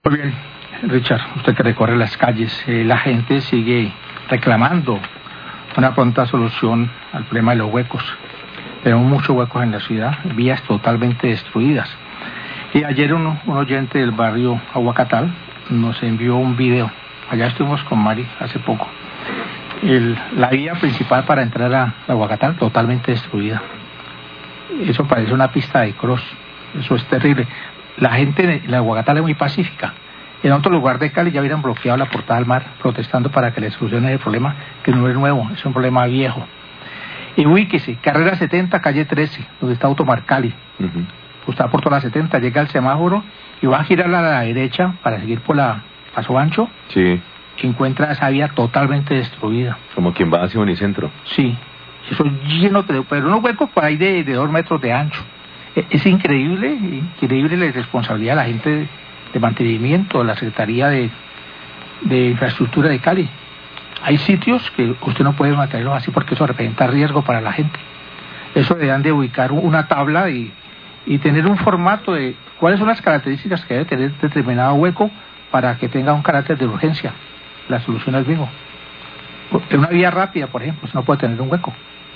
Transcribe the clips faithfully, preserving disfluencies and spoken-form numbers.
Muy bien, Richard, usted que recorre las calles, eh, la gente sigue reclamando una pronta solución al problema de los huecos. Tenemos muchos huecos en la ciudad, vías totalmente destruidas. Y ayer un, un oyente del barrio Aguacatal nos envió un video. Allá estuvimos con Mari hace poco. El, la vía principal para entrar a Aguacatal totalmente destruida. Eso parece una pista de cross. Eso es terrible. La gente de la Aguacatal es muy pacífica. En otro lugar de Cali ya hubieran bloqueado la portada al mar protestando para que les solucione el problema, que no es nuevo, es un problema viejo. Y ubíquese, carrera setenta, calle trece, donde está Automar Cali. Uh-huh. Usted va por toda la setenta, llega al semáforo y va a girar a la derecha para seguir por la Paso Ancho. Sí. Y encuentra esa vía totalmente destruida. Como quien va hacia Unicentro. Sí, eso lleno de, pero unos huecos por ahí de, de dos metros de ancho. Es, es increíble, increíble la responsabilidad de la gente de, de mantenimiento, de la Secretaría de, de Infraestructura de Cali. Hay sitios que usted no puede mantenerlos así porque eso representa riesgo para la gente. Eso deberían de ubicar una tabla y, y tener un formato de cuáles son las características que debe tener determinado hueco para que tenga un carácter de urgencia. La solución es mismo. En una vía rápida, por ejemplo, no puede tener un hueco.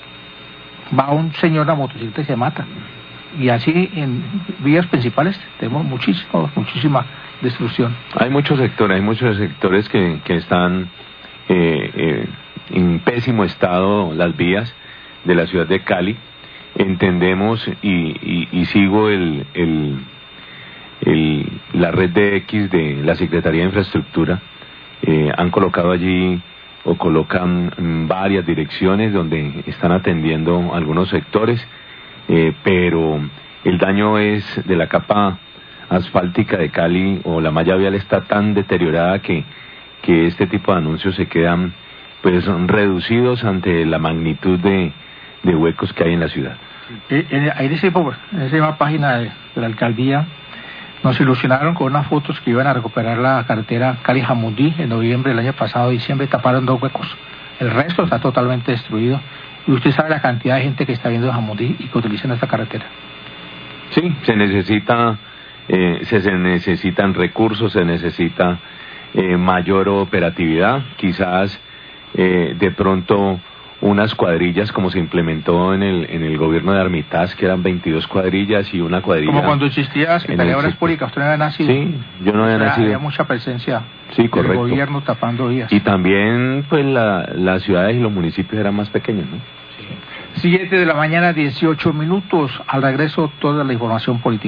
Va un señor a motocicleta y se mata. Y así en vías principales tenemos muchísimo, muchísima destrucción. Hay muchos sectores, hay muchos sectores que, que están eh, eh, en pésimo estado las vías de la ciudad de Cali. Entendemos y, y, y sigo el, el, el, la red de X de la Secretaría de Infraestructura. Eh, han colocado allí o colocan varias direcciones donde están atendiendo algunos sectores, eh, pero el daño es de la capa asfáltica de Cali o la malla vial está tan deteriorada que, que este tipo de anuncios se quedan pues reducidos ante la magnitud de, de huecos que hay en la ciudad. En, en, en, ese, en esa misma página de, de la alcaldía nos ilusionaron con unas fotos que iban a recuperar la carretera Cali-Jamundí en noviembre del año pasado, diciembre, taparon dos huecos. El resto está totalmente destruido. Y usted sabe la cantidad de gente que está viendo Jamundí y que utilizan esta carretera. Sí, se necesita, eh, se, se necesitan recursos, se necesita eh, mayor operatividad. Quizás eh, de pronto unas cuadrillas como se implementó en el en el gobierno de Armitage, que eran veintidós cuadrillas y una cuadrilla... Como cuando existía Secretaría de Obras Públicas, usted no había nacido. Sí, yo no había o sea, nacido. Había mucha presencia sí, del gobierno tapando vías. Y también, pues, la, las ciudades y los municipios eran más pequeños, ¿no? Sí. siete de la mañana, dieciocho minutos. Al regreso, toda la información política.